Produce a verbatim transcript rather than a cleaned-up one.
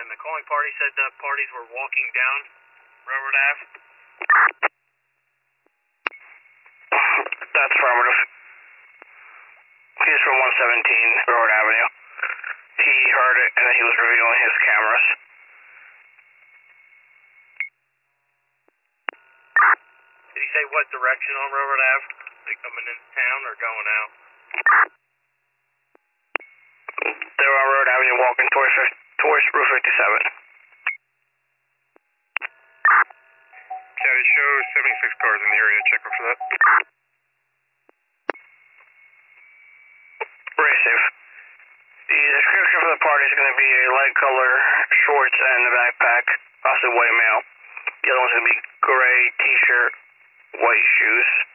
and the calling party said the parties were walking down Railroad Ave. That's affirmative. He's from one seventeen Railroad Avenue. He heard it and he was reviewing his cameras. Did he say what direction on Railroad Ave? They coming into town or going out? They were on Railroad Avenue walking towards, towards Route fifty-seven. Yeah, it shows seventy-six cars in the area. Check for that. Very safe. The description for the party is going to be a light color shorts and a backpack, also white male. The other one's going to be gray t-shirt, white shoes.